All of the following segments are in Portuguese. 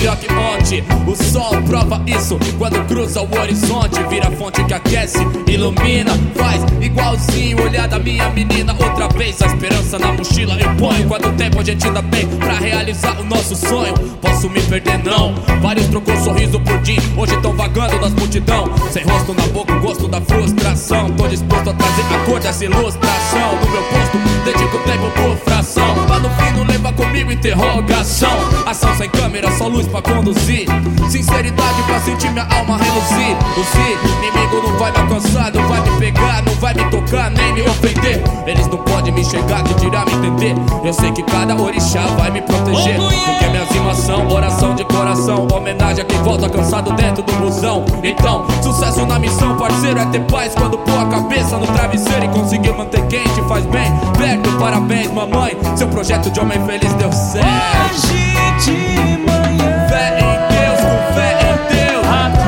melhor que ontem. O sol prova isso quando cruza o horizonte. Vira fonte que aquece, ilumina, faz igualzinho. Olhar da minha menina outra vez. A esperança na mochila eu ponho. Quanto tempo a gente ainda tem pra realizar o nosso sonho? Posso me perder não. Vários trocou sorriso por dia, hoje tão vagando nas multidão. Sem rosto na boca, o gosto da frustração. Tô disposto a trazer a cor dessa ilustração. No meu posto, dedico tempo por fração. Lá no fim não leva comigo interrogação. Ação sem câmera, só luz pra conduzir. Sinceridade pra sentir minha alma reluzir. O inimigo não vai me alcançar, não vai me pegar, não vai me tocar, nem me ofender. Eles não podem me enxergar, que dirá me entender. Eu sei que cada orixá vai me proteger, porque minhas rimas são oração de coração. Homenagem a quem volta cansado dentro do busão. Então, sucesso na missão, parceiro, é ter paz quando pôr a cabeça no travesseiro e conseguir manter quente, faz bem, perto, parabéns mamãe. Seu projeto de homem feliz deu certo. Hoje de manhã, fé em Deus, com fé em Deus.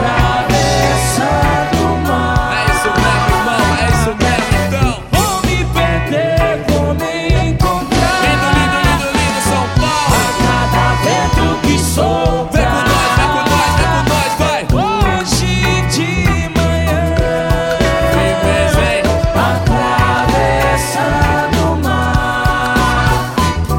atravessando o mar. É isso mesmo, irmão, é isso mesmo, então. Vou me perder, vou me encontrar. Lindo, lindo, lindo, lindo São Paulo. A cada vento que sopra. Vem com nós, vem com nós, vem com nós, vai. Hoje de manhã, Firmeza, hein? atravessando o mar.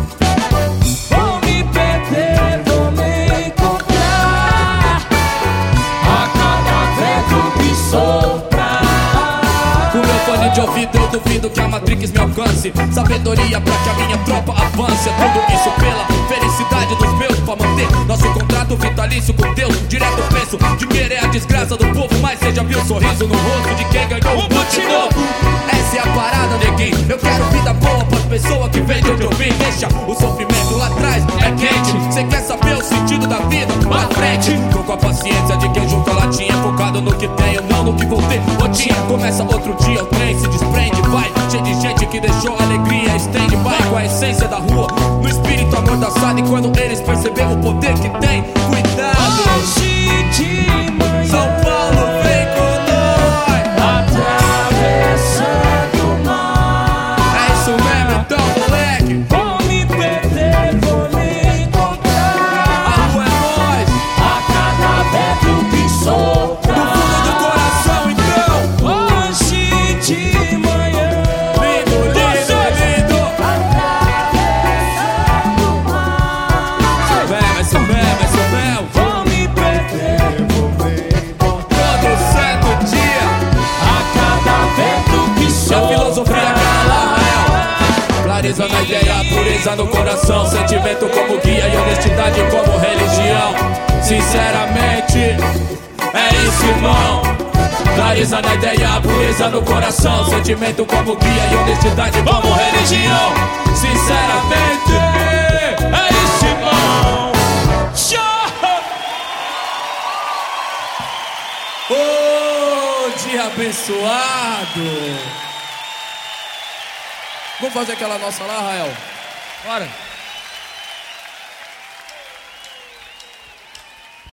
Vou me perder, vou me encontrar. A cada vento que sopra. Com meu fone de ouvido eu duvido que a Matrix me alcance. Sabedoria pra que a minha tropa avance. É tudo isso pela felicidade dos meus, pra manter nosso contrato vitalício com Deus. Direto penso, dinheiro é a desgraça do povo, mas cê já viu o sorriso no rosto de quem ganhou um boot novo. Essa é a parada, neguinho. Eu quero vida boa pras pessoas que vêm de onde eu vim. Deixa o sofrimento lá atrás, é quente. Cê quer saber o sentido da vida? Pra frente. Tô com a paciência de quem junta latinha, focado no que tenho, não no que vou ter. Rotinha, começa outro dia, o trem se desprende, vai. Cheio de gente que deixou a alegria, estende, vai. Com a essência da rua, no espírito amordaçado. E quando eles perceberam o poder que tem, cuidado. Hoje de manhã, São Paulo, vem com nós. atravessando o mar. É isso mesmo, então, moleque. Vou me perder, vou me encontrar. A rua é nós. A cada vento que sopra. Do fundo do coração, então. Hoje de manhã, Lindo, lindo, lindo. atravessando o mar. É isso mesmo, é isso mesmo. Vou me perder, vou me encontrar. Todo santo dia. A cada vento que E a sopra. filosofia cara lá, Rael. Clareza na ideia, pureza no coração. Sentimento como guia e honestidade como religião. Sinceramente, é isso, irmão. Clareza na ideia, pureza no coração. Sentimento como guia e honestidade como religião. Sinceramente, é isso, irmão. Ô, dia abençoado. Vamos fazer aquela nossa lá, Rael? Bora.